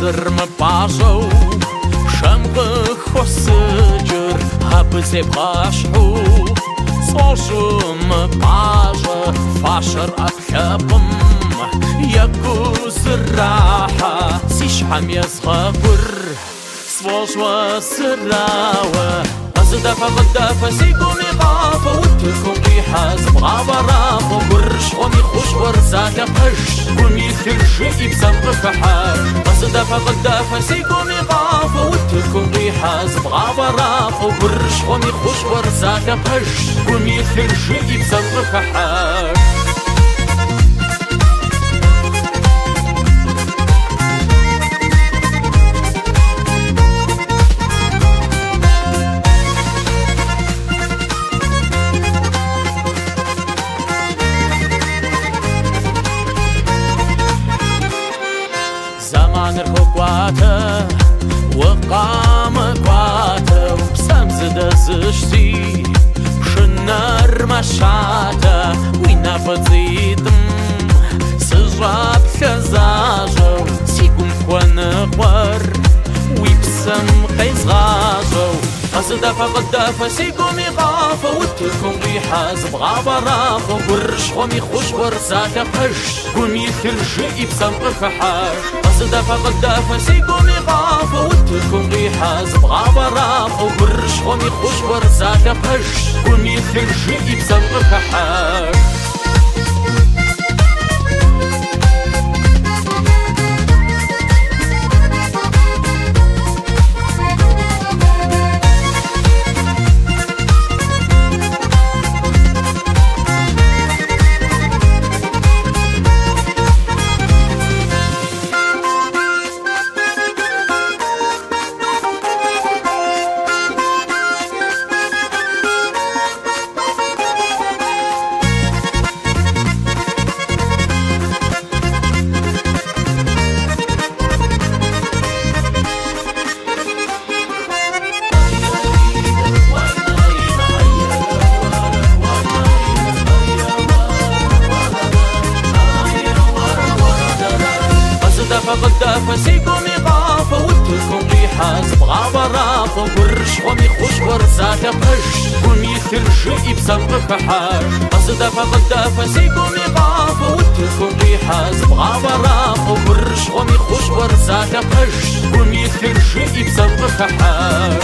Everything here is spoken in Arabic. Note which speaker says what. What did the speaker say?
Speaker 1: Hazır mı paşo Şamgı xosıcır Hapıze paşo Soşum paşa Faşır atxabım Yakuz raha Sişham yazğabır Svoş ve sırawa أصدف غدافة سيكم إغافة وتلكم ريحة زبغة برافة ورش ومي خوش ورزاكة قش ومي ثلجي بزنق فحار أصدف غدافة سيكم إغافة وتلكم ريحة زبغة برافة ورش ومي خوش ورزاكة قش ومي ثلجي بزنق فحار نركواته وقام قواته وبسمز دزشتي شنر مشاته وينا بزيدم سجاب خزاجو سيكم خوانقور ويبسم قيزغاجو أصدف غدافة سيكم إغافة وتلكم ريحة زبغة برافة ورش ومي خوش ورزاكة قش ومي ثلجي بسم فحار أصدف غدافة سيكم إغافة وتلكم ريحة زبغة برافة ورش ومي خوش ورزاكة قش ومي ثلجي بسم فحار غدافة سيكم إغافة وتلكم ريحة زبغة برافة ورش ومي خوش ورزاكة قش ومي ثلجي بزنق فحار أصدفة غدافة سيكم إغافة وتلكم ريحة زبغة برافة ورش ومي خوش ورزاكة قش ومي ثلجي بزنق فحار